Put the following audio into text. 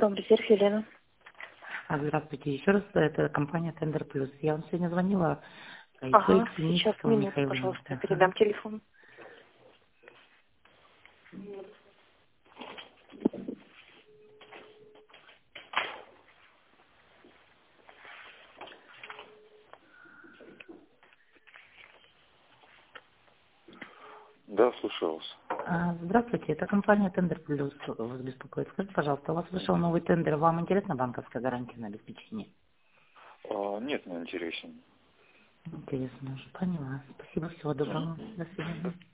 Промрезерв, Елена. Здравствуйте, еще раз, это компания Тендер Плюс. Я вам сегодня звонила, Ага, по сейчас Синическому минуту, Михаилу. пожалуйста, я передам телефон. Да, слушаю вас. Здравствуйте, это компания Тендер Плюс вас беспокоит. Скажите, пожалуйста, у вас вышел новый тендер, вам интересна банковская гарантия на обеспечение? Нет, не интересен. Интересно, уже поняла. Спасибо, всего доброго. До свидания.